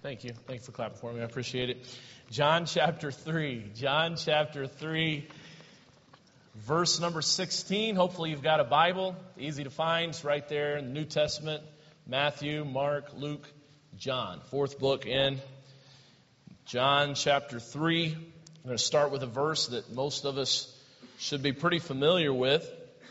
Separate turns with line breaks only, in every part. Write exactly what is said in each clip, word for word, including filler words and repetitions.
Thank you. Thank you for clapping for me. I appreciate it. John chapter three. John chapter three, verse number sixteen. Hopefully you've got a Bible. Easy to find. It's right there in the New Testament. Matthew, Mark, Luke, John. Fourth book in John chapter three. I'm going to start with a verse that most of us should be pretty familiar with.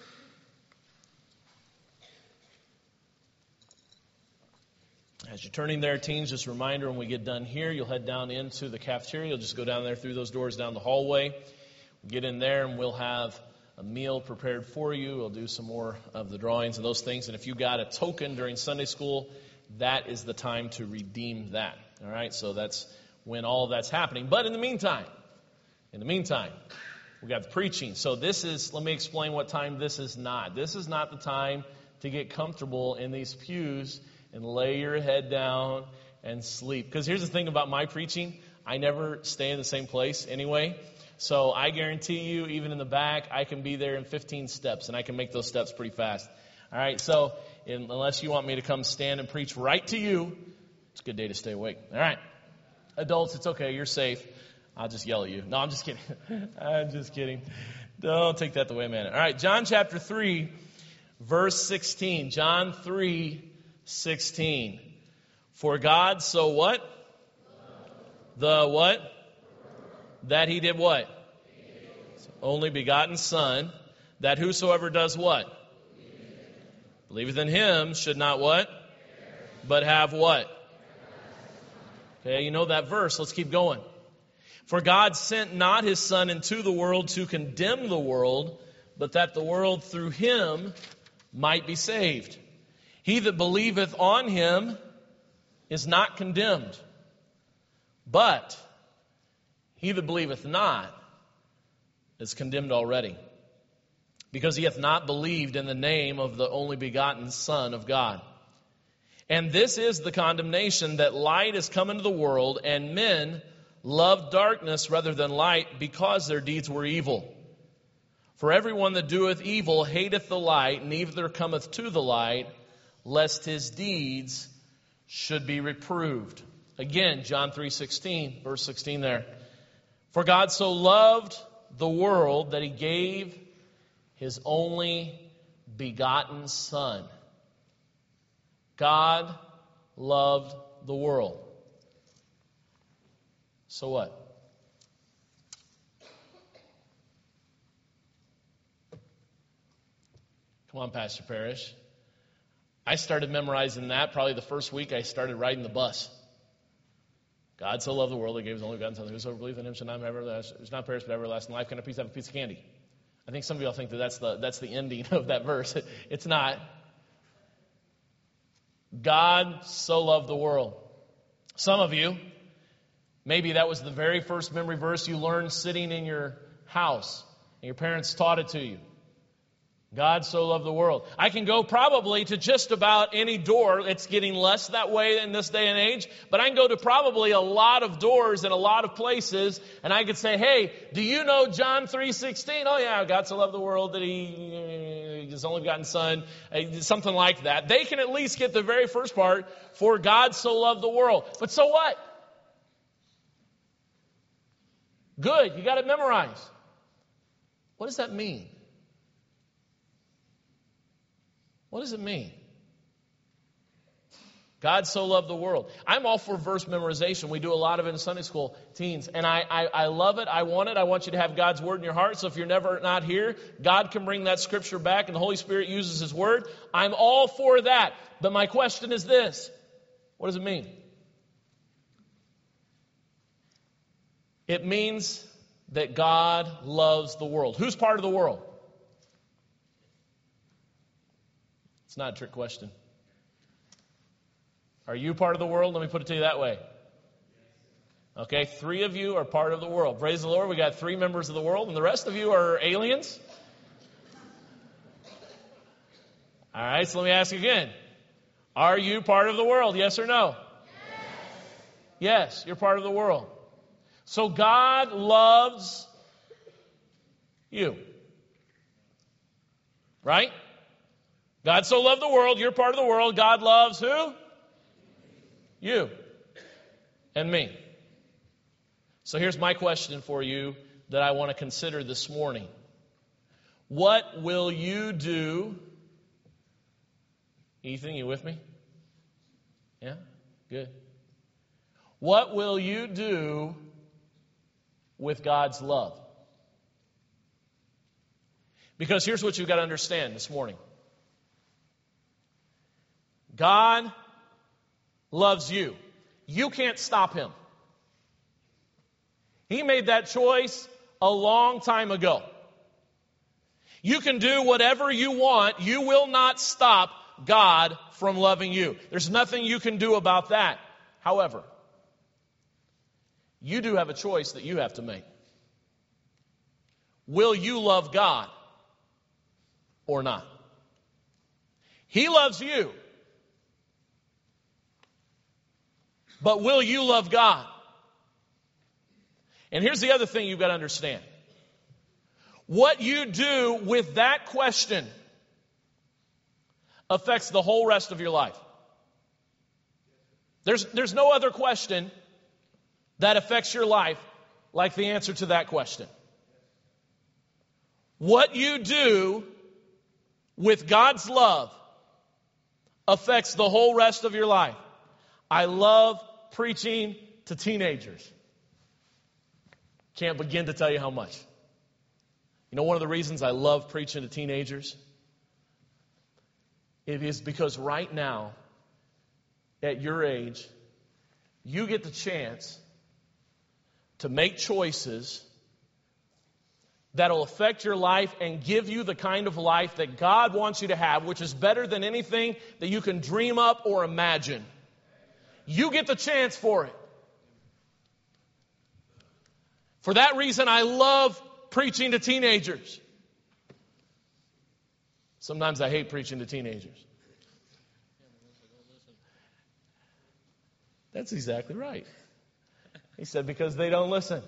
As you're turning there, teens, just a reminder, when we get done here, you'll head down into the cafeteria. You'll just go down there through those doors down the hallway. We'll get in there and we'll have a meal prepared for you. We'll do some more of the drawings and those things. And if you got a token during Sunday school, that is the time to redeem that. All right, so that's when all of that's happening. But in the meantime, in the meantime, we got the preaching. So this is, let me explain what time this is not. This is not the time to get comfortable in these pews and lay your head down and sleep. Because here's the thing about my preaching. I never stay in the same place anyway. So I guarantee you, even in the back, I can be there in fifteen steps. And I can make those steps pretty fast. All right, so in, unless you want me to come stand and preach right to you, it's a good day to stay awake. All right. Adults, it's okay. You're safe. I'll just yell at you. No, I'm just kidding. I'm just kidding. Don't take that the way I meant it. All right, John chapter three, verse sixteen. John three, sixteen. For God so what? The what? That he did what? Only begotten Son, that whosoever does what? Believeth in him should not what? But have what? Okay, you know that verse. Let's keep going. For God sent not his Son into the world to condemn the world, but that the world through him might be saved. He that believeth on him is not condemned, but he that believeth not is condemned already, because he hath not believed in the name of the only begotten Son of God. And this is the condemnation, that light is come into the world, and men loved darkness rather than light, because their deeds were evil. For everyone that doeth evil hateth the light, neither cometh to the light, lest his deeds should be reproved. Again, John three sixteen, verse sixteen there. For God so loved the world that he gave his only begotten Son. God loved the world. So what? Come on, Pastor Parrish. I started memorizing that probably the first week I started riding the bus. God so loved the world, he gave his only begotten Son. Whosoever believes in him shall not ever it's not perish but everlasting life. Can a piece have a piece of candy? I think some of y'all think that that's the that's the ending of that verse. It's not. God so loved the world. Some of you, maybe that was the very first memory verse you learned sitting in your house, and your parents taught it to you. God so loved the world. I can go probably to just about any door. It's getting less that way in this day and age, but I can go to probably a lot of doors in a lot of places, and I could say, hey, do you know John three sixteen? Oh yeah, God so loved the world that he, his only begotten Son, something like that. They can at least get the very first part, for God so loved the world. But so what? Good, you got it memorized. What does that mean? What does it mean? God so loved the world. I'm all for verse memorization. We do a lot of it in Sunday school, teens. And I, I, I love it. I want it. I want you to have God's Word in your heart. So if you're never not here, God can bring that Scripture back and the Holy Spirit uses His Word. I'm all for that. But my question is this. What does it mean? It means that God loves the world. Who's part of the world? It's not a trick question. Are you part of the world? Let me put it to you that way. Okay, three of you are part of the world. Praise the Lord. We got three members of the world, and the rest of you are aliens. All right, so let me ask you again. Are you part of the world? Yes or no? Yes. Yes, you're part of the world. So God loves you. Right? God so loved the world, you're part of the world. God loves who? You. and me. So here's my question for you that I want to consider this morning. What will you do? Ethan, you with me? Yeah? Good. What will you do with God's love? Because here's what you've got to understand this morning. God loves you. You can't stop Him. He made that choice a long time ago. You can do whatever you want. You will not stop God from loving you. There's nothing you can do about that. However, you do have a choice that you have to make. Will you love God or not? He loves you. But will you love God? And here's the other thing you've got to understand. What you do with that question affects the whole rest of your life. There's, there's no other question that affects your life like the answer to that question. What you do with God's love affects the whole rest of your life. I love preaching to teenagers. Can't begin to tell you how much. You know, one of the reasons I love preaching to teenagers? It is because right now, at your age, you get the chance to make choices that'll affect your life and give you the kind of life that God wants you to have, which is better than anything that you can dream up or imagine. You get the chance for it. For that reason, I love preaching to teenagers. Sometimes I hate preaching to teenagers. That's exactly right. He said, because they don't listen.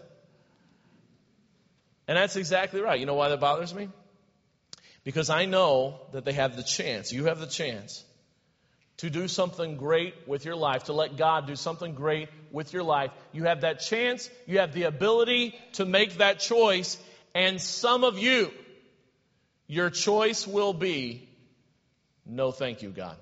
And that's exactly right. You know why that bothers me? Because I know that they have the chance, you have the chance, to do something great with your life, to let God do something great with your life. You have that chance, you have the ability to make that choice, and some of you, your choice will be, no thank you, God.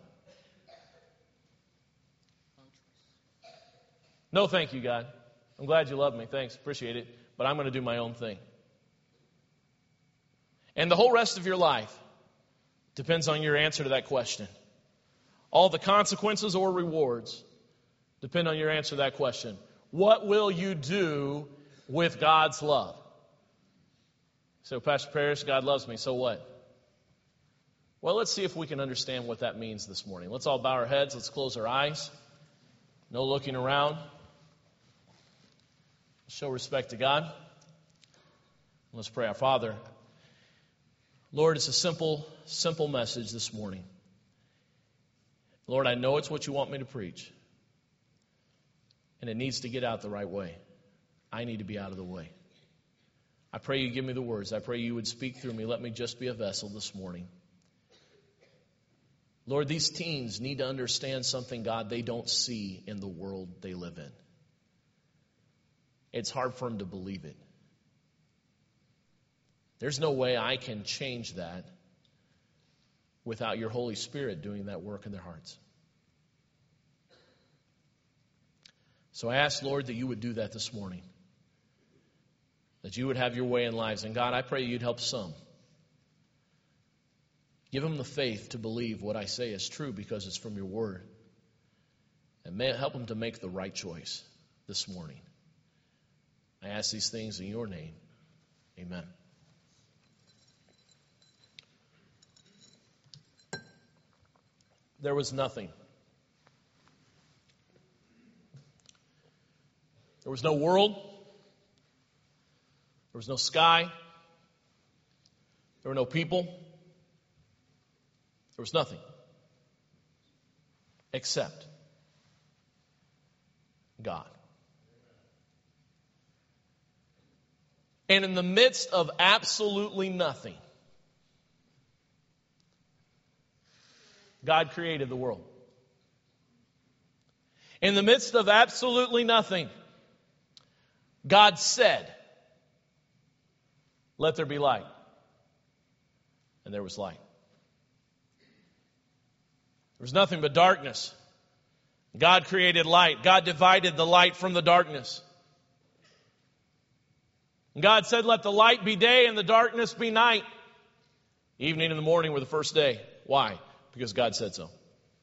No thank you, God. I'm glad you love me. Thanks, appreciate it. But I'm going to do my own thing. And the whole rest of your life depends on your answer to that question. All the consequences or rewards depend on your answer to that question. What will you do with God's love? So, Pastor Parrish, God loves me, so what? Well, let's see if we can understand what that means this morning. Let's all bow our heads. Let's close our eyes. No looking around. Show respect to God. Let's pray. Our Father, Lord, it's a simple, simple message this morning. Lord, I know it's what you want me to preach. And it needs to get out the right way. I need to be out of the way. I pray you give me the words. I pray you would speak through me. Let me just be a vessel this morning. Lord, these teens need to understand something, God, they don't see in the world they live in. It's hard for them to believe it. There's no way I can change that without your Holy Spirit doing that work in their hearts. So I ask, Lord, that you would do that this morning. That you would have your way in lives. And God, I pray you'd help some. Give them the faith to believe what I say is true because it's from your word. And may it help them to make the right choice this morning. I ask these things in your name. Amen. There was nothing. There was no world. There was no sky. There were no people. There was nothing. Except God. And in the midst of absolutely nothing, God created the world. In the midst of absolutely nothing, God said, "Let there be light." And there was light. There was nothing but darkness. God created light. God divided the light from the darkness. And God said, "Let the light be day and the darkness be night." Evening and the morning were the first day. Why? Because God said so.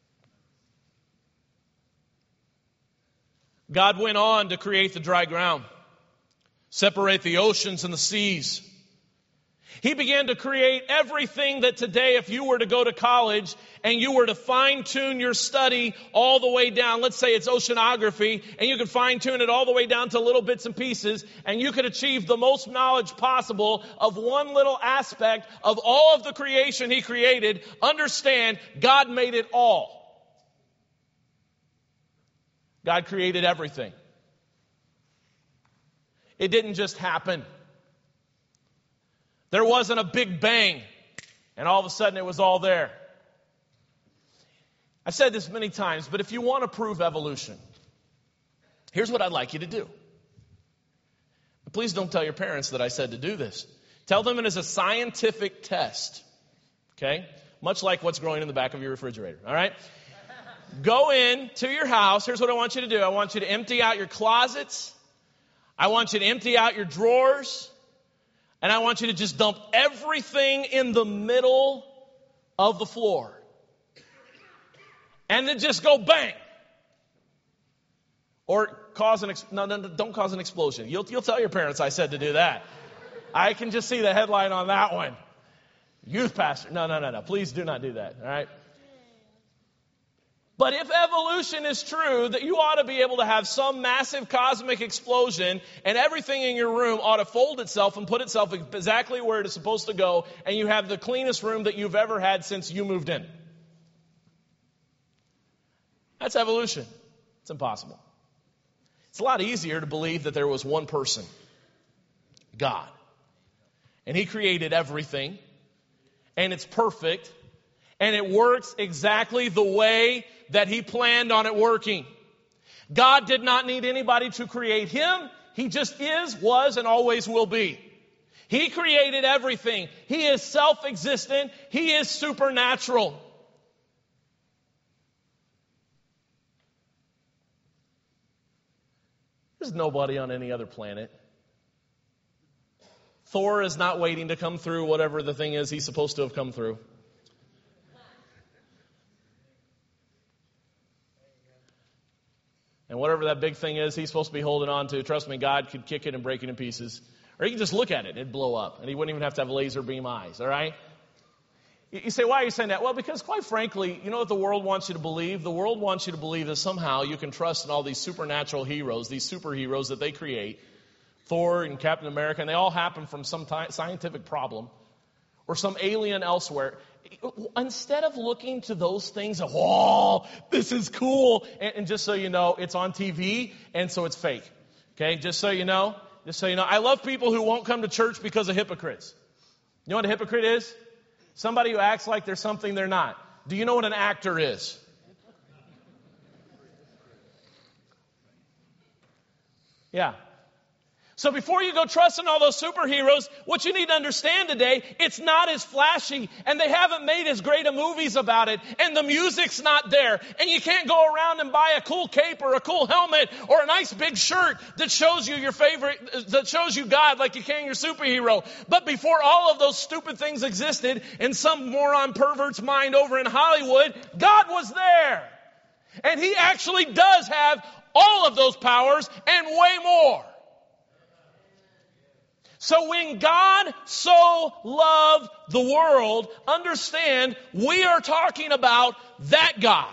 God went on to create the dry ground, separate the oceans and the seas. He began to create everything that today, if you were to go to college and you were to fine-tune your study all the way down, let's say it's oceanography, and you could fine-tune it all the way down to little bits and pieces, and you could achieve the most knowledge possible of one little aspect of all of the creation He created, understand, God made it all. God created everything. It didn't just happen. There wasn't a big bang, and all of a sudden it was all there. I've said this many times, but if you want to prove evolution, here's what I'd like you to do. Please don't tell your parents that I said to do this. Tell them it is a scientific test, okay? Much like what's growing in the back of your refrigerator, all right? Go in to your house. Here's what I want you to do. I want you to empty out your closets. I want you to empty out your drawers. And I want you to just dump everything in the middle of the floor. And then just go bang. Or cause an, ex- no, no, no, don't cause an explosion. You'll, you'll tell your parents I said to do that. I can just see the headline on that one. Youth pastor. No, no, no, no. Please do not do that. All right. But if evolution is true, that you ought to be able to have some massive cosmic explosion and everything in your room ought to fold itself and put itself exactly where it is supposed to go, and you have the cleanest room that you've ever had since you moved in. That's evolution. It's impossible. It's a lot easier to believe that there was one person, God. And He created everything, and it's perfect, and it works exactly the way that He planned on it working. God did not need anybody to create Him. He just is, was, and always will be. He created everything. He is self-existent. He is supernatural. There's nobody on any other planet. Thor is not waiting to come through whatever the thing is he's supposed to have come through. And whatever that big thing is he's supposed to be holding on to, trust me, God could kick it and break it in pieces. Or He could just look at it and it'd blow up. And He wouldn't even have to have laser beam eyes, all right? You say, why are you saying that? Well, because quite frankly, you know what the world wants you to believe? The world wants you to believe that somehow you can trust in all these supernatural heroes, these superheroes that they create, Thor and Captain America, and they all happen from some t- scientific problem or some alien elsewhere. Instead of looking to those things of, whoa, this is cool, and, and just so you know, it's on T V, and so it's fake. Okay, just so you know, just so you know. I love people who won't come to church because of hypocrites. You know what a hypocrite is? Somebody who acts like they're something they're not. Do you know what an actor is? Yeah. So before you go trusting all those superheroes, what you need to understand today, it's not as flashy, and they haven't made as great a movies about it, and the music's not there, and you can't go around and buy a cool cape or a cool helmet or a nice big shirt that shows you your favorite, that shows you God like you can your superhero. But before all of those stupid things existed in some moron pervert's mind over in Hollywood, God was there. And He actually does have all of those powers and way more. So when God so loved the world, understand, we are talking about that God.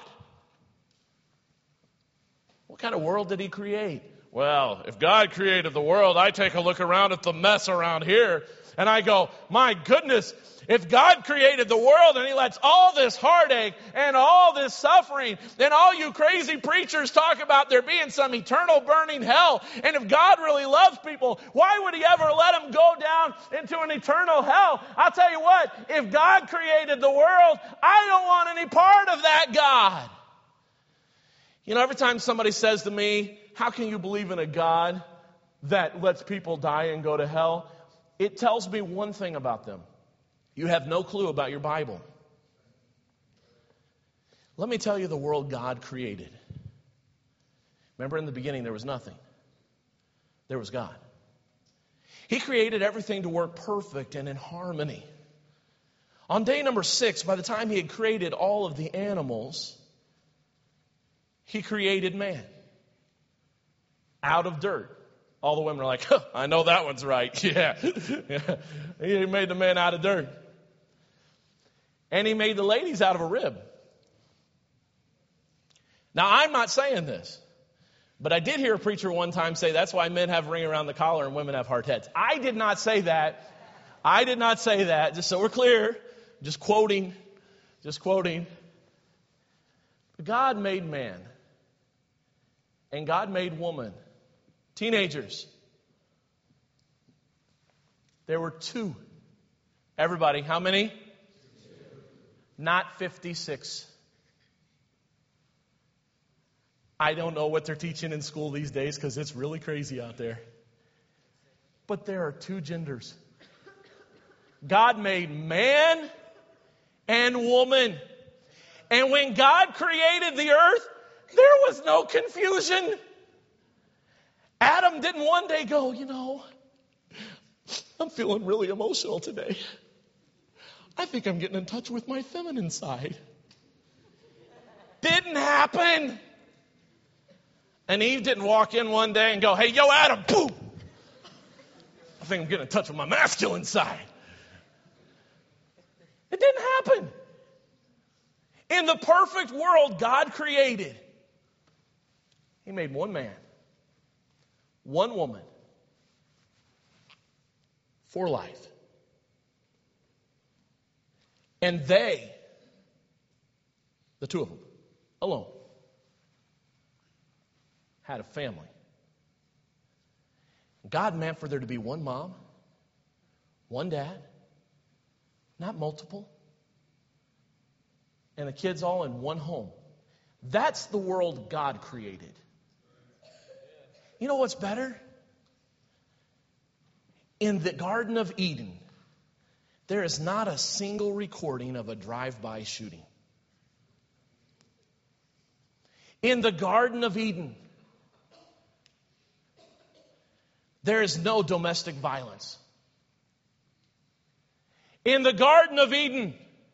What kind of world did He create? Well, if God created the world, I take a look around at the mess around here, and I go, my goodness, if God created the world and He lets all this heartache and all this suffering and all you crazy preachers talk about there being some eternal burning hell, and if God really loves people, why would He ever let them go down into an eternal hell? I'll tell you what, if God created the world, I don't want any part of that God. You know, every time somebody says to me, how can you believe in a God that lets people die and go to hell? It tells me one thing about them. You have no clue about your Bible. Let me tell you the world God created. Remember, in the beginning there was nothing. There was God. He created everything to work perfect and in harmony. On day number six, by the time he had created all of the animals, he created man out of dirt. All the women are like, huh, I know that one's right. Yeah. yeah. He made the man out of dirt. And he made the ladies out of a rib. Now, I'm not saying this, but I did hear a preacher one time say that's why men have a ring around the collar and women have hard heads. I did not say that. I did not say that. Just so we're clear. Just quoting. Just quoting. God made man. And God made woman. Teenagers. There were two. Everybody, how many? Two. Not fifty-six. I don't know what they're teaching in school these days because it's really crazy out there. But there are two genders. God made man and woman. And when God created the earth, there was no confusion. Adam didn't one day go, you know, I'm feeling really emotional today. I think I'm getting in touch with my feminine side. Didn't happen. And Eve didn't walk in one day and go, hey, yo, Adam, boom. I think I'm getting in touch with my masculine side. It didn't happen. In the perfect world God created, he made one man, one woman, for life. And they, the two of them, alone, had a family. God meant for there to be one mom, one dad, not multiple, and the kids all in one home. That's the world God created. You know what's better? In the Garden of Eden, there is not a single recording of a drive-by shooting. In the Garden of Eden, there is no domestic violence. In the Garden of Eden,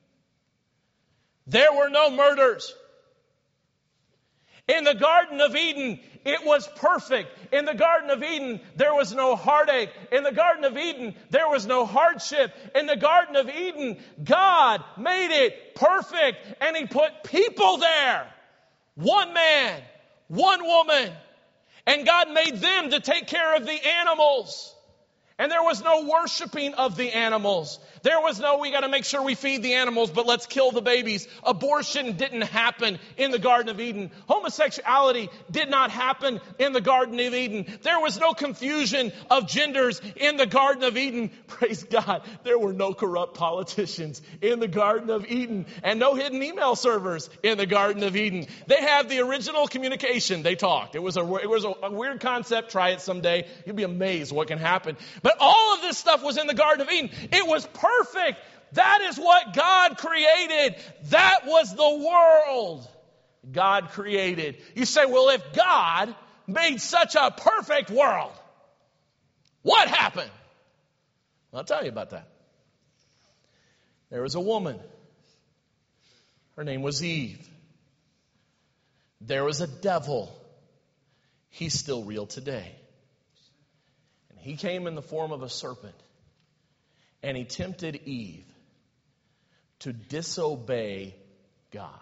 there were no murders. In the Garden of Eden, it was perfect. In the Garden of Eden, there was no heartache. In the Garden of Eden, there was no hardship. In the Garden of Eden, God made it perfect, and he put people there. One man, one woman. And God made them to take care of the animals. And there was no worshiping of the animals. There was no, we got to make sure we feed the animals, but let's kill the babies. Abortion didn't happen in the Garden of Eden. Homosexuality did not happen in the Garden of Eden. There was no confusion of genders in the Garden of Eden. Praise God. There were no corrupt politicians in the Garden of Eden, and no hidden email servers in the Garden of Eden. They had the original communication. They talked. It was a, it was a, a weird concept. Try it someday. You'll be amazed what can happen. But all of this stuff was in the Garden of Eden. It was perfect. That is what God created. That was the world God created. You say, well, if God made such a perfect world, what happened? I'll tell you about that. There was a woman. Her name was Eve. There was a devil. He's still real today. And he came in the form of a serpent. And he tempted Eve to disobey God.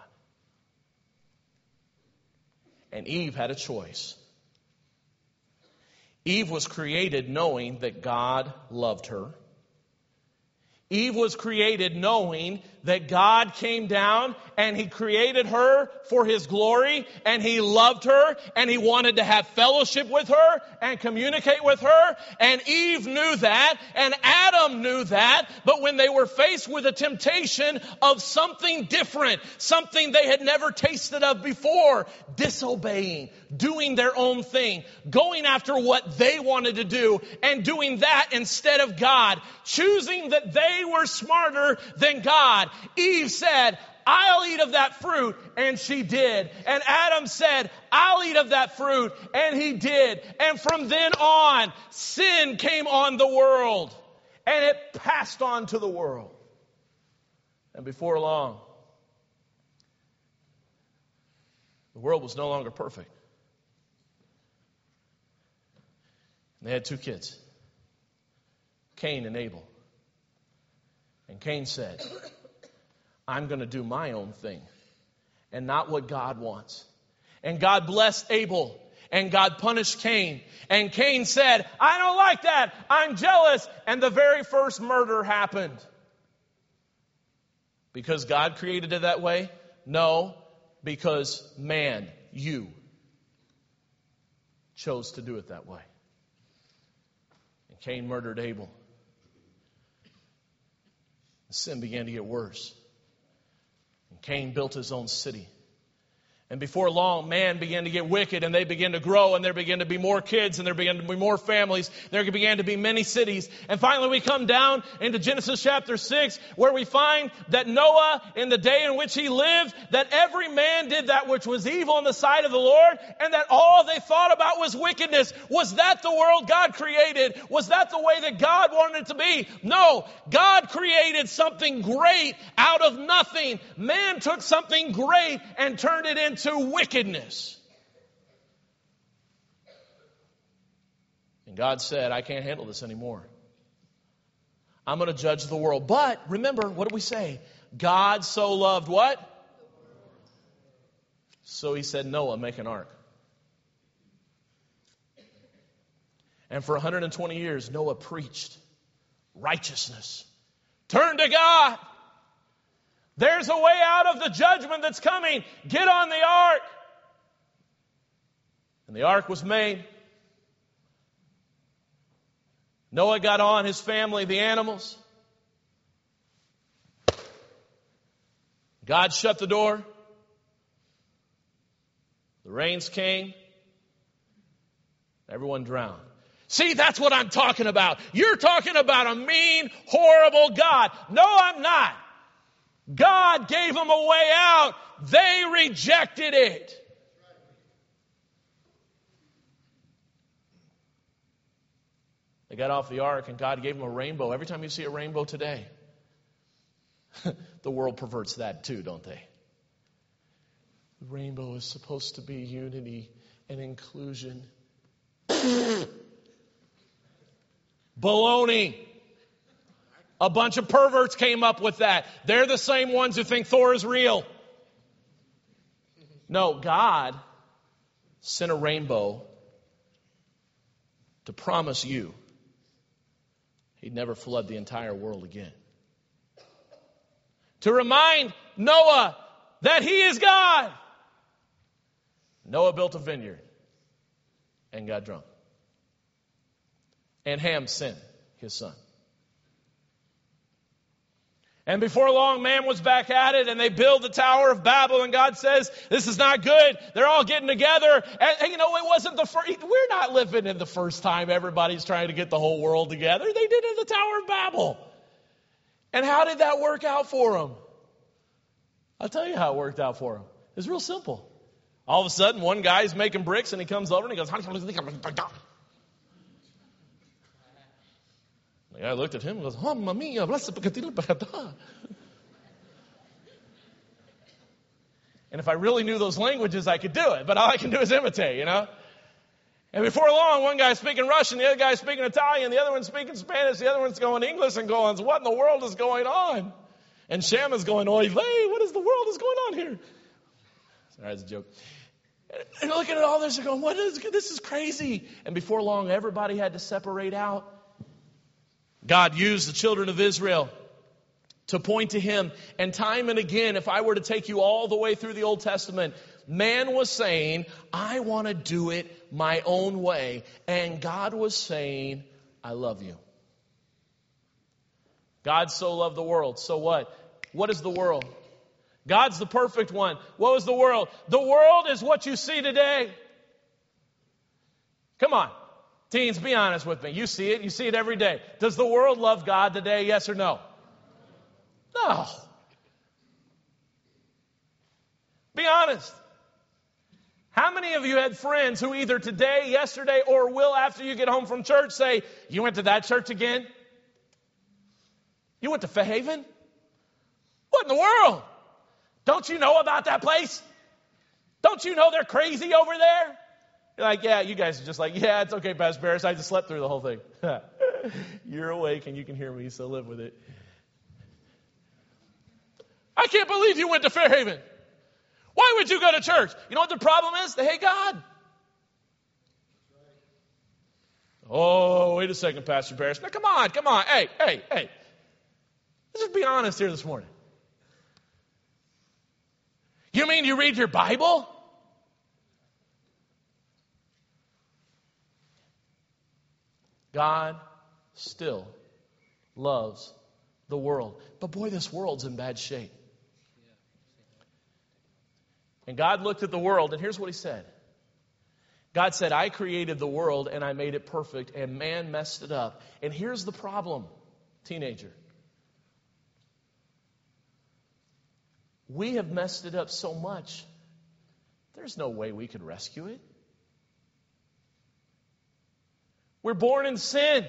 And Eve had a choice. Eve was created knowing that God loved her. Eve was created knowing that God came down and He created her for His glory, and He loved her, and He wanted to have fellowship with her and communicate with her. And Eve knew that, and Adam knew that. But when they were faced with a temptation of something different, something they had never tasted of before, disobeying, doing their own thing, going after what they wanted to do, and doing that instead of God, choosing that they were smarter than God, Eve said, I'll eat of that fruit, and she did. And Adam said, I'll eat of that fruit, and he did. And from then on, sin came on the world, and it passed on to the world. And before long, the world was no longer perfect. And they had two kids, Cain and Abel. And Cain said, I'm going to do my own thing and not what God wants. And God blessed Abel, and God punished Cain. And Cain said, I don't like that. I'm jealous. And the very first murder happened. Because God created it that way? No, because man, you, chose to do it that way. And Cain murdered Abel. The sin began to get worse. And Cain built his own city. And before long, man began to get wicked, and they began to grow, and there began to be more kids, and there began to be more families. There began to be many cities. And finally we come down into Genesis chapter six, where we find that Noah, in the day in which he lived, that every man did that which was evil in the sight of the Lord, and that all they thought about was wickedness. Was that the world God created? Was that the way that God wanted it to be? No. God created something great out of nothing. Man took something great and turned it into to wickedness. And God said, I can't handle this anymore. I'm going to judge the world. But remember, what did we say? God so loved what? So He said, Noah, make an ark. And for one hundred twenty years, Noah preached righteousness. Turn to God. There's a way out of the judgment that's coming. Get on the ark. And the ark was made. Noah got on, his family, the animals. God shut the door. The rains came. Everyone drowned. See, that's what I'm talking about. You're talking about a mean, horrible God. No, I'm not. God gave them a way out. They rejected it. They got off the ark, and God gave them a rainbow. Every time you see a rainbow today, the world perverts that too, don't they? The rainbow is supposed to be unity and inclusion. Baloney. A bunch of perverts came up with that. They're the same ones who think Thor is real. No, God sent a rainbow to promise you He'd never flood the entire world again. To remind Noah that He is God. Noah built a vineyard and got drunk. And Ham sinned, his son. And before long, man was back at it, and they build the Tower of Babel, and God says, this is not good. They're all getting together. And, and you know, it wasn't the first, we're not living in the first time everybody's trying to get the whole world together. They did it in the Tower of Babel. And how did that work out for them? I'll tell you how it worked out for them. It's real simple. All of a sudden, one guy's making bricks, and he comes over and he goes, the guy looked at him and goes, oh, mamma mia, and if I really knew those languages, I could do it. But all I can do is imitate, you know. And before long, one guy's speaking Russian, the other guy's speaking Italian, the other one's speaking Spanish, the other one's going English and going, what in the world is going on? And Shem is going, oy vey, what is the world is going on here? Sorry, that's a joke. And looking at all this, they're going, what is this is crazy. And before long, everybody had to separate out. God used the children of Israel to point to Him. And time and again, if I were to take you all the way through the Old Testament, man was saying, I want to do it my own way. And God was saying, I love you. God so loved the world. So what? What is the world? God's the perfect one. What was the world? The world is what you see today. Come on. Teens, be honest with me. You see it. You see it every day. Does the world love God today? Yes or no? No. Be honest. How many of you had friends who either today, yesterday, or will after you get home from church say, you went to that church again? You went to Fairhaven? What in the world? Don't you know about that place? Don't you know they're crazy over there? You're like, yeah, you guys are just like, yeah, it's okay, Pastor Barris. I just slept through the whole thing. You're awake and you can hear me, so live with it. I can't believe you went to Fairhaven. Why would you go to church? You know what the problem is? They hate God. Oh, wait a second, Pastor Barris. Now, come on, come on. Hey, hey, hey. Let's just be honest here this morning. You mean you read your Bible? God still loves the world. But boy, this world's in bad shape. And God looked at the world, and here's what He said. God said, I created the world, and I made it perfect, and man messed it up. And here's the problem, teenager. We have messed it up so much, there's no way we could rescue it. We're born in sin.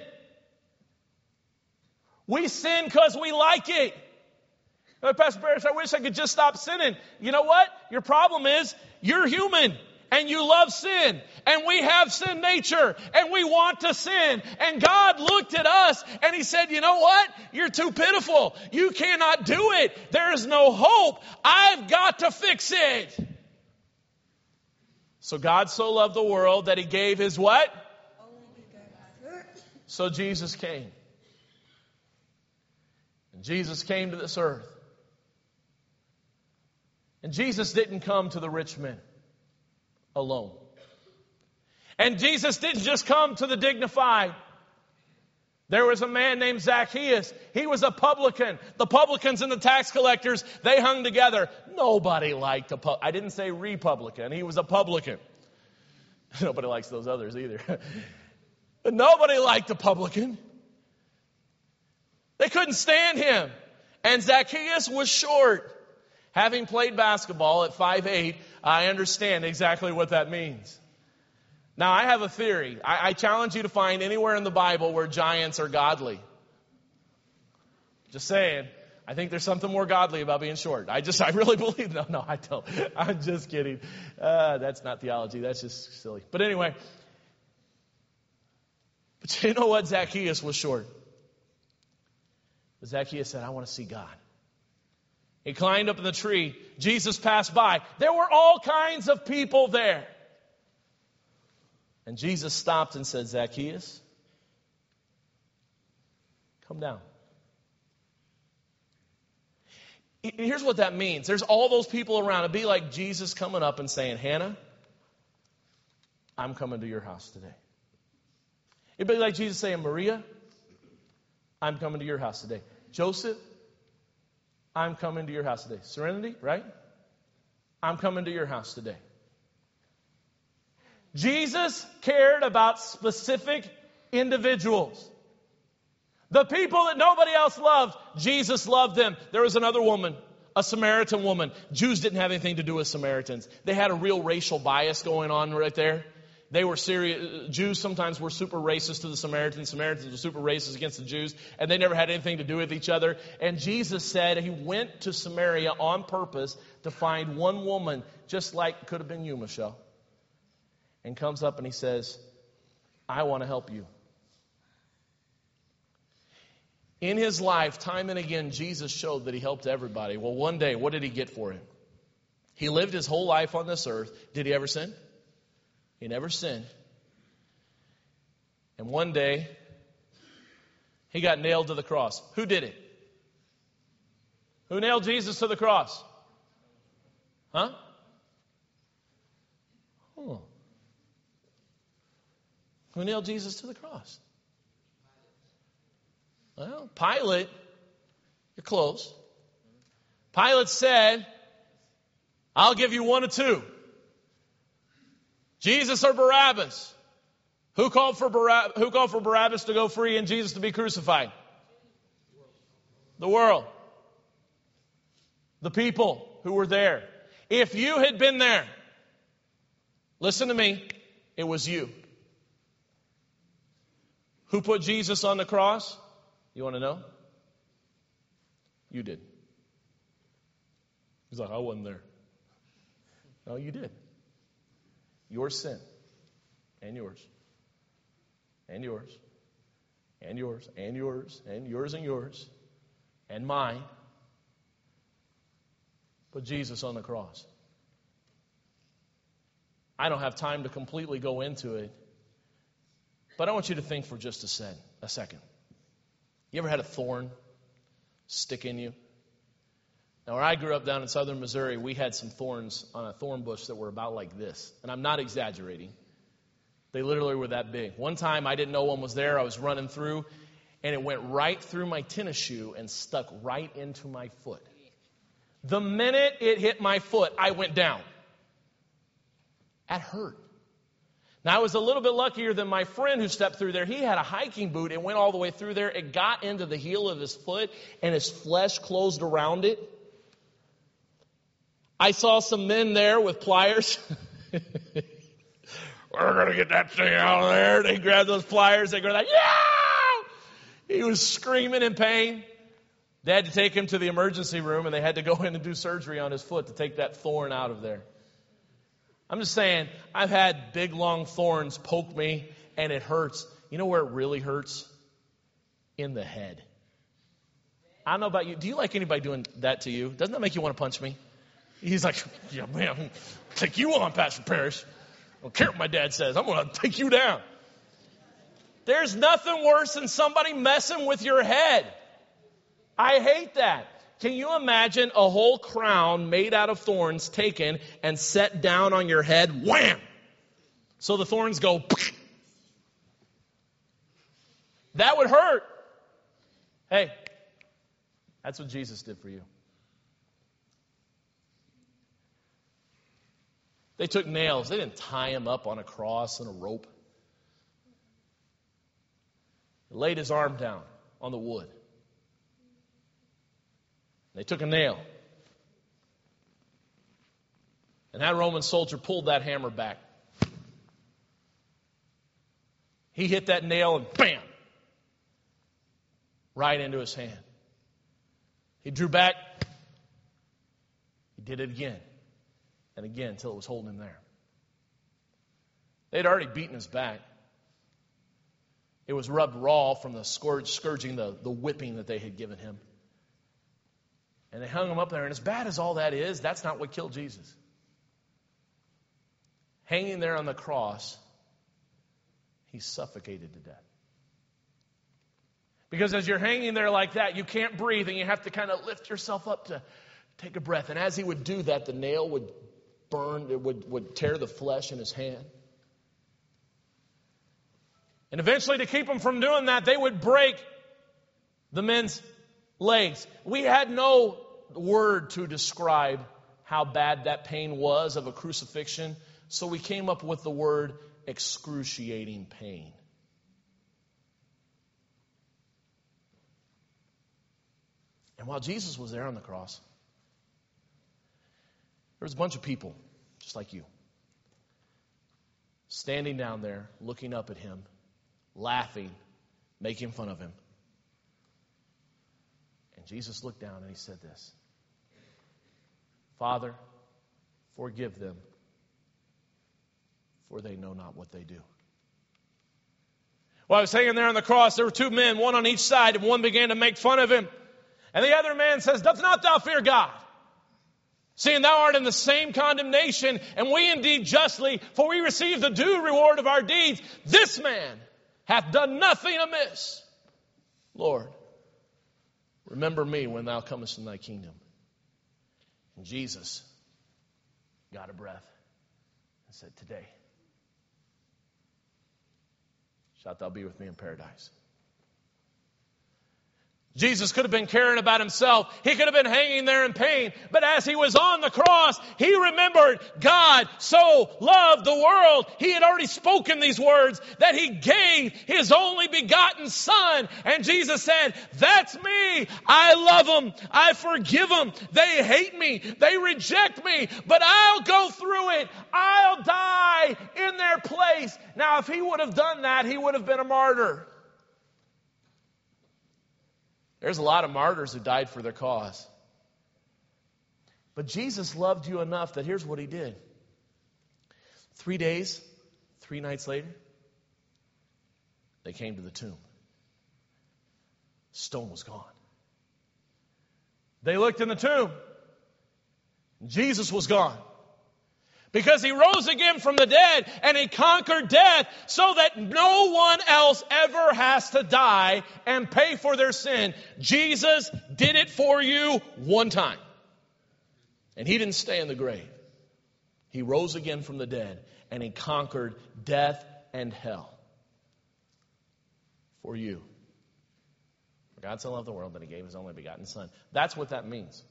We sin because we like it. Oh, Pastor Barris, I wish I could just stop sinning. You know what? Your problem is you're human and you love sin. And we have sin nature and we want to sin. And God looked at us and He said, you know what? You're too pitiful. You cannot do it. There is no hope. I've got to fix it. So God so loved the world that He gave His what? So Jesus came. And Jesus came to this earth. And Jesus didn't come to the rich men alone. And Jesus didn't just come to the dignified. There was a man named Zacchaeus. He was a publican. The publicans and the tax collectors, they hung together. Nobody liked a pu- I didn't say republican. He was a publican. Nobody likes those others either. But nobody liked a publican. They couldn't stand him. And Zacchaeus was short. Having played basketball at five eight, I understand exactly what that means. Now, I have a theory. I, I challenge you to find anywhere in the Bible where giants are godly. Just saying. I think there's something more godly about being short. I just, I really believe. No, no, I don't. I'm just kidding. Uh, that's not theology. That's just silly. But anyway. But you know what? Zacchaeus was short. But Zacchaeus said, I want to see God. He climbed up in the tree. Jesus passed by. There were all kinds of people there. And Jesus stopped and said, Zacchaeus, come down. Here's what that means. There's all those people around. It'd be like Jesus coming up and saying, Hannah, I'm coming to your house today. It'd be like Jesus saying, Maria, I'm coming to your house today. Joseph, I'm coming to your house today. Serenity, right? I'm coming to your house today. Jesus cared about specific individuals. The people that nobody else loved, Jesus loved them. There was another woman, a Samaritan woman. Jews didn't have anything to do with Samaritans. They had a real racial bias going on right there. They were serious. Jews sometimes were super racist to the Samaritans. Samaritans were super racist against the Jews. And they never had anything to do with each other. And Jesus said He went to Samaria on purpose to find one woman, just like could have been you, Michelle. And comes up and He says, I want to help you. In His life, time and again, Jesus showed that He helped everybody. Well, one day, what did He get for Him? He lived His whole life on this earth. Did He ever sin? He never sinned. And one day, He got nailed to the cross. Who did it? Who nailed Jesus to the cross? Huh? Oh. Who nailed Jesus to the cross? Well, Pilate, you're close. Pilate said, I'll give you one of two. Jesus or Barabbas. Who called for Barab- who called for Barabbas to go free and Jesus to be crucified? The world. The people who were there. If you had been there, listen to me, it was you. Who put Jesus on the cross? You want to know? You did. He's like, I wasn't there. No, you did. Your sin. And yours. And yours. And yours. And yours. And yours and yours. And mine. Put Jesus on the cross. I don't have time to completely go into it. But I want you to think for just a, sec, a second. You ever had a thorn stick in you? Now, where I grew up down in southern Missouri, we had some thorns on a thorn bush that were about like this. And I'm not exaggerating. They literally were that big. One time, I didn't know one was there. I was running through, and it went right through my tennis shoe and stuck right into my foot. The minute it hit my foot, I went down. That hurt. Now, I was a little bit luckier than my friend who stepped through there. He had a hiking boot. It went all the way through there. It got into the heel of his foot, and his flesh closed around it. I saw some men there with pliers. We're going to get that thing out of there. They grabbed those pliers. They go like, yeah! He was screaming in pain. They had to take him to the emergency room, and they had to go in and do surgery on his foot to take that thorn out of there. I'm just saying, I've had big, long thorns poke me, and it hurts. You know where it really hurts? In the head. I don't know about you. Do you like anybody doing that to you? Doesn't that make you want to punch me? He's like, yeah, man, I'm going to take you on, Pastor Parrish. I don't care what my dad says. I'm going to take you down. There's nothing worse than somebody messing with your head. I hate that. Can you imagine a whole crown made out of thorns taken and set down on your head? Wham! So the thorns go. That would hurt. Hey, that's what Jesus did for you. They took nails. They didn't tie him up on a cross and a rope. They laid his arm down on the wood. They took a nail. And that Roman soldier pulled that hammer back. He hit that nail and bam! Right into his hand. He drew back. He did it again. And again until it was holding him there. They'd already beaten his back. It was rubbed raw from the scourge, scourging, the, the whipping that they had given him. And they hung him up there. And as bad as all that is, that's not what killed Jesus. Hanging there on the cross, he suffocated to death. Because as you're hanging there like that, you can't breathe and you have to kind of lift yourself up to take a breath. And as he would do that, the nail would burn, it would, would tear the flesh in his hand. And eventually, to keep him from doing that, they would break the men's legs. We had no word to describe how bad that pain was of a crucifixion, so we came up with the word excruciating pain. And while Jesus was there on the cross, there was a bunch of people, just like you, standing down there, looking up at him, laughing, making fun of him. And Jesus looked down and he said this, Father, forgive them, for they know not what they do. While I was hanging there on the cross, there were two men, one on each side, and one began to make fun of him. And the other man says, doth not thou fear God? Seeing thou art in the same condemnation, and we indeed justly, for we receive the due reward of our deeds. This man hath done nothing amiss. Lord, remember me when thou comest in thy kingdom. And Jesus got a breath and said, today shalt thou be with me in paradise. Jesus could have been caring about himself. He could have been hanging there in pain. But as he was on the cross, he remembered God so loved the world. He had already spoken these words that he gave his only begotten Son. And Jesus said, that's me. I love them. I forgive them. They hate me. They reject me. But I'll go through it. I'll die in their place. Now, if he would have done that, he would have been a martyr. There's a lot of martyrs who died for their cause. But Jesus loved you enough that here's what he did. Three days, three nights later, they came to the tomb. Stone was gone. They looked in the tomb. Jesus was gone. Because he rose again from the dead and he conquered death so that no one else ever has to die and pay for their sin. Jesus did it for you one time. And he didn't stay in the grave. He rose again from the dead and he conquered death and hell for you. For God so loved the world that he gave his only begotten Son. That's what that means.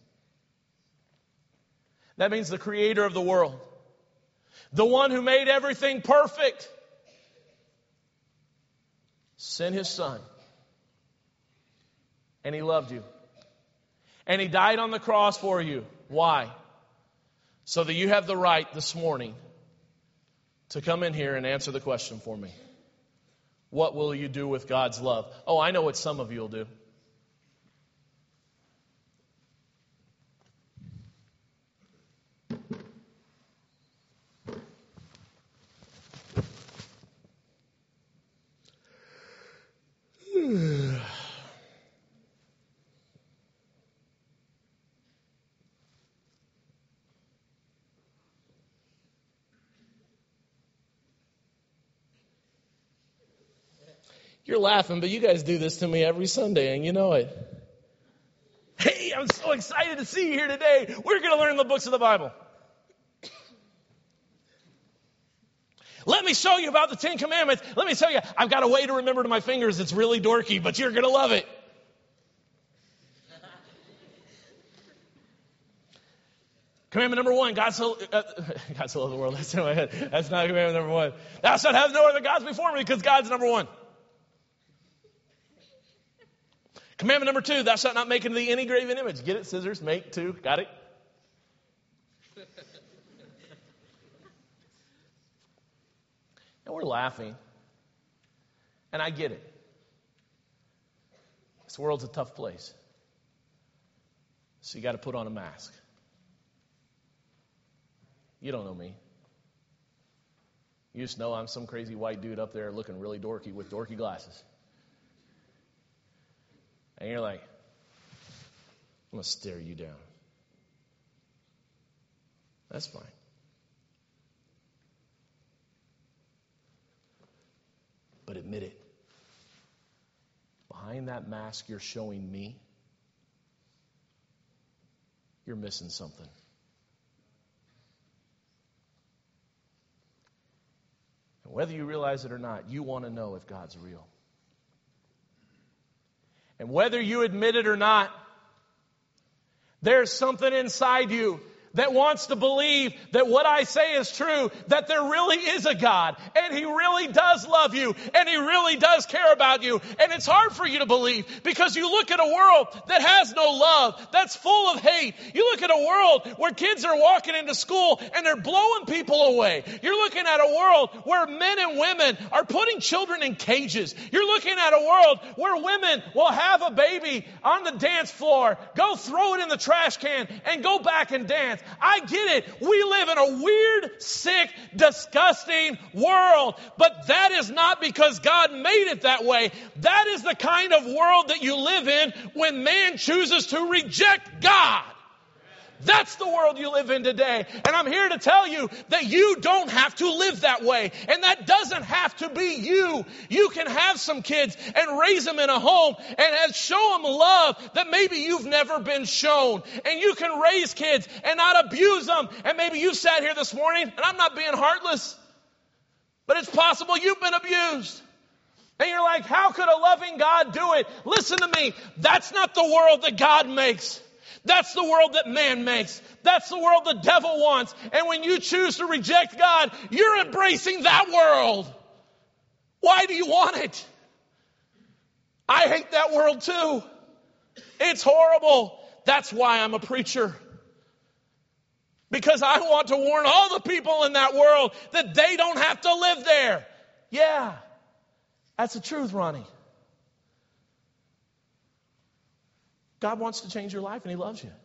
That means the creator of the world, the one who made everything perfect, sent his Son. And he loved you. And he died on the cross for you. Why? So that you have the right this morning to come in here and answer the question for me. What will you do with God's love? Oh, I know what some of you will do. You're laughing, but you guys do this to me every Sunday, and you know it. Hey, I'm so excited to see you here today. We're going to learn the books of the Bible. Let me show you about the Ten Commandments. Let me tell you, I've got a way to remember to my fingers. It's really dorky, but you're going to love it. Commandment number one, God so, uh, God so loved the world. That's in my head. That's not commandment number one. Thou shalt have no other gods before me, because God's number one. Commandment number two, thou shalt not make unto thee any graven image. Get it? Scissors, make, two. Got it? And we're laughing. And I get it. This world's a tough place. So you got to put on a mask. You don't know me. You just know I'm some crazy white dude up there looking really dorky with dorky glasses. And you're like, I'm going to stare you down. That's fine. But admit it. Behind that mask you're showing me, you're missing something. And whether you realize it or not, you want to know if God's real. And whether you admit it or not, there's something inside you that wants to believe that what I say is true, that there really is a God, and He really does love you, and He really does care about you. And it's hard for you to believe because you look at a world that has no love, that's full of hate. You look at a world where kids are walking into school and they're blowing people away. You're looking at a world where men and women are putting children in cages. You're looking at a world where women will have a baby on the dance floor, go throw it in the trash can, and go back and dance. I get it. We live in a weird, sick, disgusting world. But that is not because God made it that way. That is the kind of world that you live in when man chooses to reject God. That's the world you live in today. And I'm here to tell you that you don't have to live that way. And that doesn't have to be you. You can have some kids and raise them in a home and show them love that maybe you've never been shown. And you can raise kids and not abuse them. And maybe you sat here this morning, and I'm not being heartless, but it's possible you've been abused. And you're like, how could a loving God do it? Listen to me. That's not the world that God makes. That's the world that man makes. That's the world the devil wants. And when you choose to reject God, you're embracing that world. Why do you want it? I hate that world too. It's horrible. That's why I'm a preacher. Because I want to warn all the people in that world that they don't have to live there. Yeah. That's the truth, Ronnie. God wants to change your life and He loves you.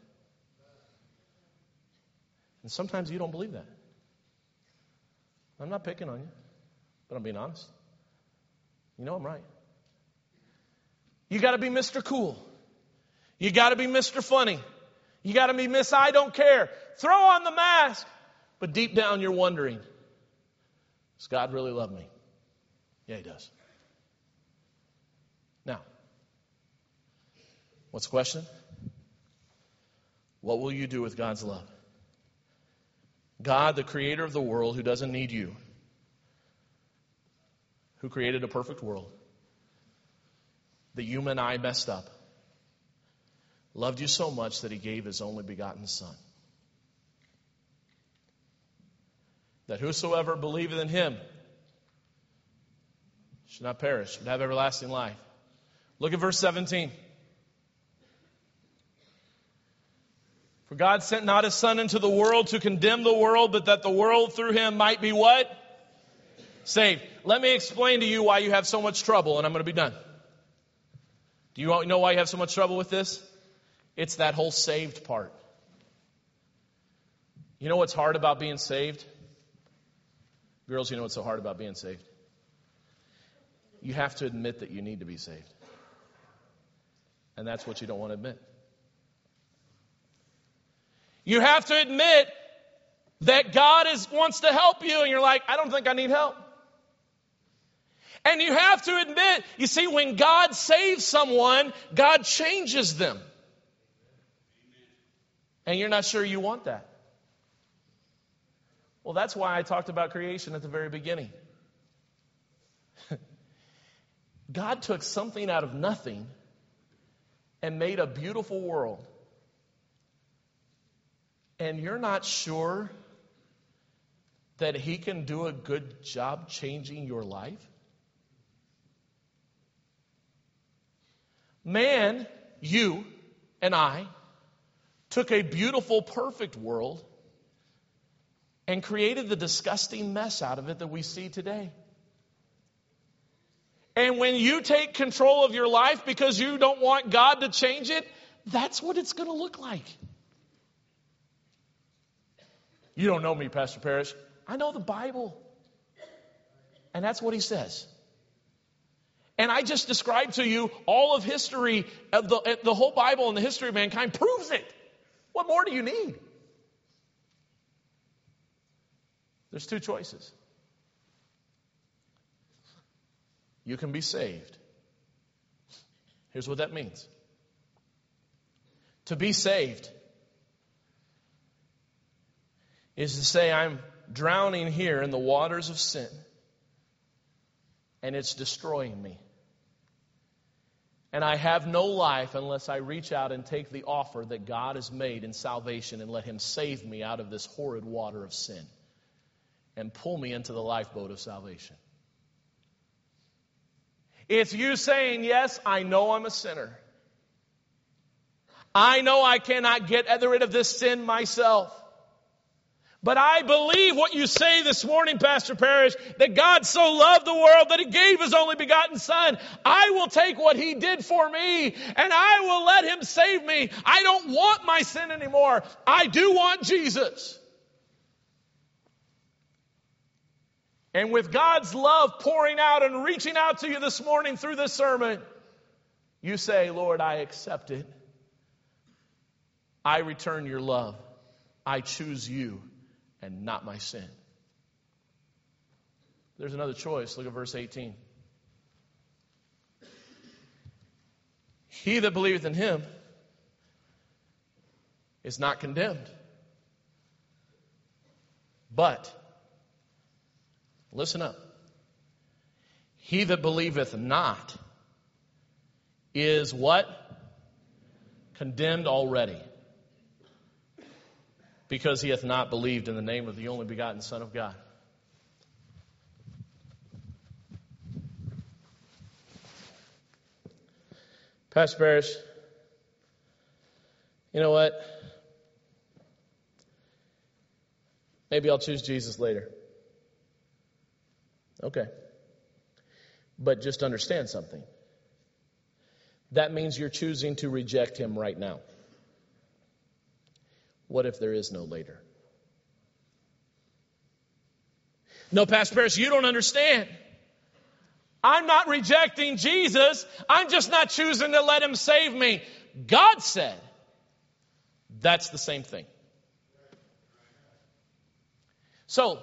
And sometimes you don't believe that. I'm not picking on you, but I'm being honest. You know I'm right. You got to be Mister Cool. You got to be Mister Funny. You got to be Miss I don't care. Throw on the mask. But deep down you're wondering, does God really love me? Yeah, He does. Now, what's the question? What will you do with God's love? God, the creator of the world, who doesn't need you, who created a perfect world, that you and I messed up, loved you so much that He gave His only begotten Son, that whosoever believeth in Him should not perish, but have everlasting life. Look at verse seventeen. For God sent not His Son into the world to condemn the world, but that the world through Him might be what? Saved. Let me explain to you why you have so much trouble, and I'm going to be done. Do you know why you have so much trouble with this? It's that whole saved part. You know what's hard about being saved? Girls, you know what's so hard about being saved? You have to admit that you need to be saved. And that's what you don't want to admit. You have to admit that God is wants to help you, and you're like, I don't think I need help. And you have to admit, you see, when God saves someone, God changes them. And you're not sure you want that. Well, that's why I talked about creation at the very beginning. God took something out of nothing and made a beautiful world. And you're not sure that He can do a good job changing your life? Man, you and I, took a beautiful, perfect world and created the disgusting mess out of it that we see today. And when you take control of your life because you don't want God to change it, that's what it's going to look like. You don't know me, Pastor Parrish. I know the Bible. And that's what He says. And I just described to you all of history, of the, the whole Bible and the history of mankind proves it. What more do you need? There's two choices. You can be saved. Here's what that means. To be saved is to say, I'm drowning here in the waters of sin, and it's destroying me. And I have no life unless I reach out and take the offer that God has made in salvation and let Him save me out of this horrid water of sin and pull me into the lifeboat of salvation. It's you saying, yes, I know I'm a sinner. I know I cannot get rid of this sin myself. But I believe what you say this morning, Pastor Parrish, that God so loved the world that He gave His only begotten Son. I will take what He did for me and I will let Him save me. I don't want my sin anymore. I do want Jesus. And with God's love pouring out and reaching out to you this morning through this sermon, you say, Lord, I accept it. I return your love. I choose you and not my sin. There's another choice. Look at verse eighteen. He that believeth in him is not condemned. But, listen up. He that believeth not is what? Condemned already. Because he hath not believed in the name of the only begotten Son of God. Pastor Parrish, you know what? Maybe I'll choose Jesus later. Okay. But just understand something. That means you're choosing to reject him right now. What if there is no later? No, Pastor Parrish, you don't understand. I'm not rejecting Jesus. I'm just not choosing to let him save me. God said that's the same thing. So,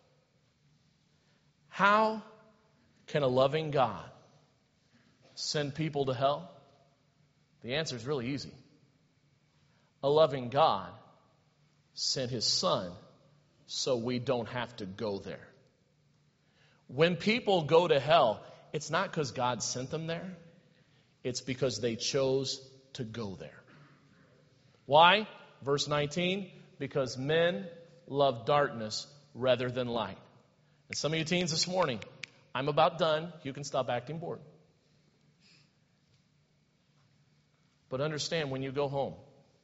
how can a loving God send people to hell? The answer is really easy. A loving God sent his Son so we don't have to go there. When people go to hell, it's not because God sent them there. It's because they chose to go there. Why? Verse nineteen, because men love darkness rather than light. And some of you teens this morning, I'm about done. You can stop acting bored. But understand, when you go home,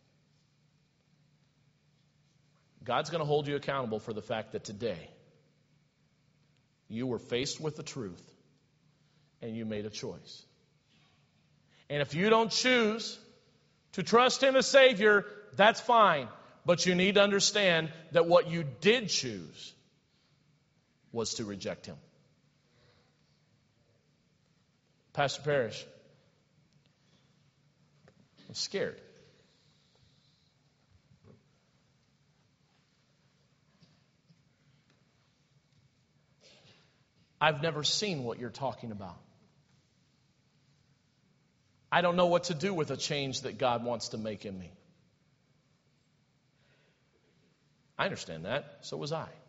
God's going to hold you accountable for the fact that today you were faced with the truth and you made a choice. And if you don't choose to trust him as Savior, that's fine. But you need to understand that what you did choose was to reject him. Pastor Parrish, I'm scared. I've never seen what you're talking about. I don't know what to do with a change that God wants to make in me. I understand that. So was I.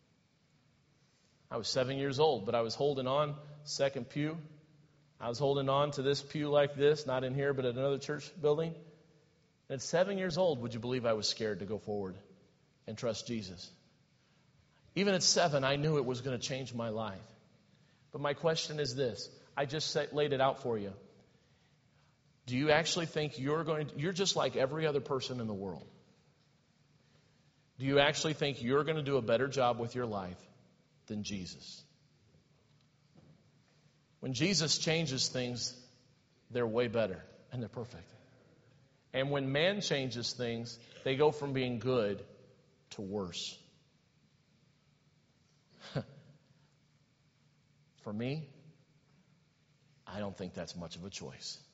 I was seven years old, but I was holding on, second pew. I was holding on to this pew like this, not in here, but at another church building. And at seven years old, would you believe I was scared to go forward and trust Jesus? Even at seven, I knew it was going to change my life. But my question is this. I just set, laid it out for you. Do you actually think you're going to, you're just like every other person in the world? Do you actually think you're going to do a better job with your life than Jesus? When Jesus changes things, they're way better and they're perfect. And when man changes things, they go from being good to worse. For me, I don't think that's much of a choice.